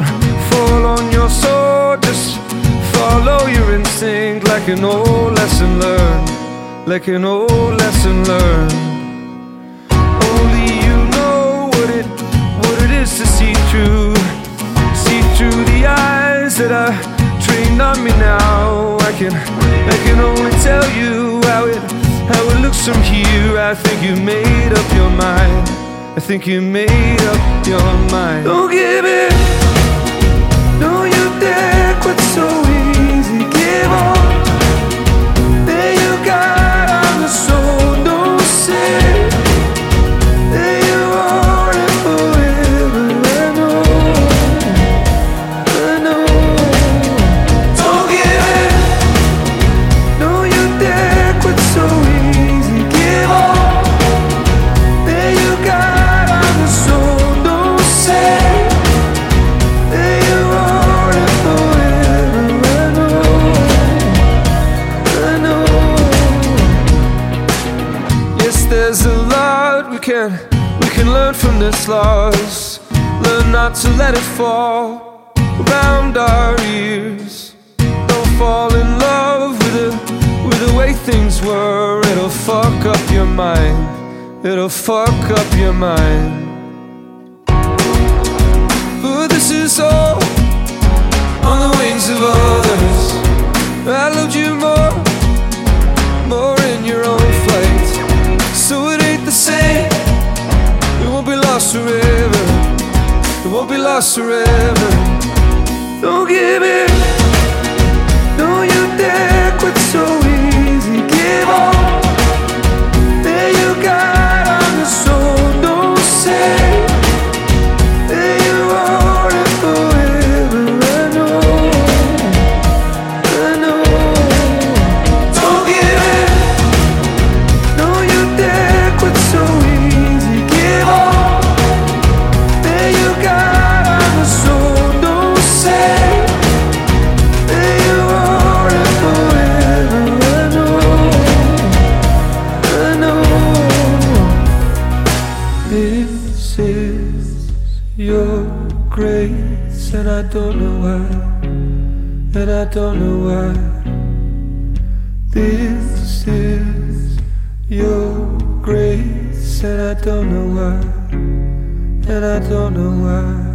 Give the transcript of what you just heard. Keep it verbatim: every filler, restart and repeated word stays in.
Don't fall on your sword, just follow your instinct. Like an old lesson learned, like an old lesson learned. Only you know what it, what it is to see through, see through the eyes that are trained on me now. I can, I can only tell you how it, how it looks from here. I think you made up your mind, I think you made up your mind. Don't give it, don't you dare quit so easy. Give up, there you got on the soul. Don't say that you want it forever. I know, I know. Don't give it, don't you dare quit so easy. Give up, there you got on the soul. Don't say that you want it forever. I know, I know. Yes, there's a lot we can, we can learn from this loss. Learn not to let it fall around our ears. Don't fall in love with the, with the way things were. It'll fuck up your mind, it'll fuck up your mind. But this is all on the wings of others. I loved you more, more in your own flight. So it ain't the same, it won't be lost forever, it won't be lost forever. Don't give it, don't you dare quit so easy. Give up, there you got on the soul. Don't say that you want it forever. I know, I know. Don't give it, don't you dare quit so easy. Give up, there you got on the soul. Don't say that you want it forever. I know, I know. This is your grace, and I don't know why, and I don't know why. This is your grace, and I don't know why, and I don't know why.